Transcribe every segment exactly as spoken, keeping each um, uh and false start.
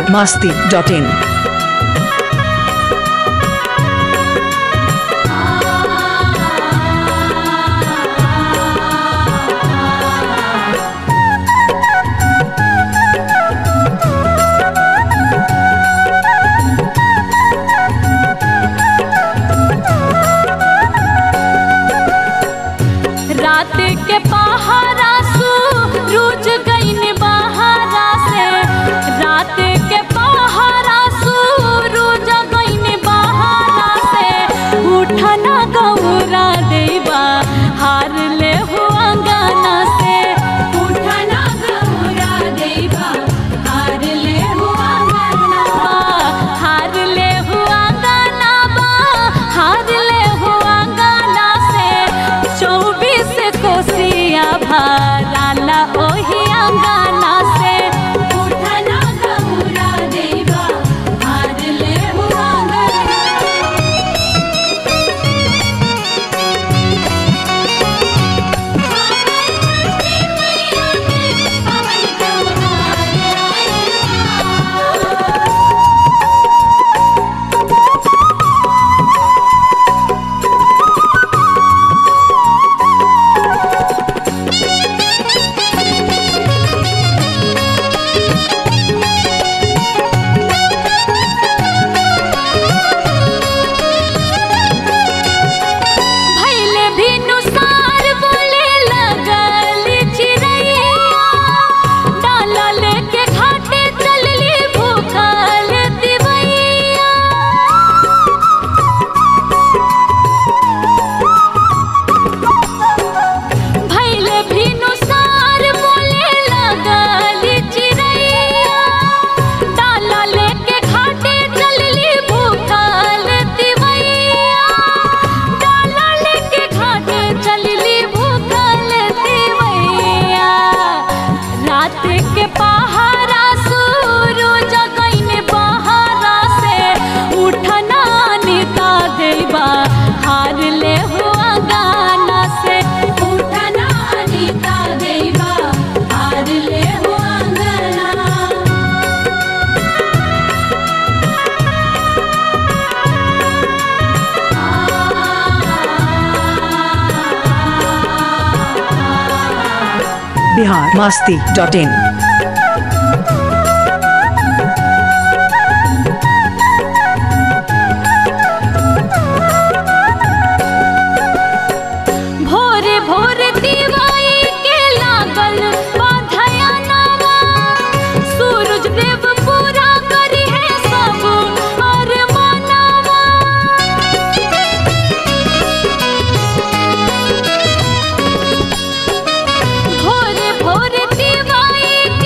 masti dot in. रात के पहारा सूरज गईन बहारा से, रात के पहारा सूरज गईन बहारा से, उठना गौरा देवा हार ले हुआ गाना से, उठना गौरा देवा हार ले हुआ गाना, हार ले हुआ गाना बा, हार ले हुआ गाना से, चौबीस कोसिया भराला ओही अंगाना से, उठना गौरा देवा हार ले हुआ Bihar masti dot in. भोरे भोरे दिवाई के लागल बाधया नवा, सूरज देव पूरा करी है सब और मनवा, भोरे भोरे दिवाई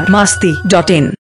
बिहार मस्ती डॉट इन।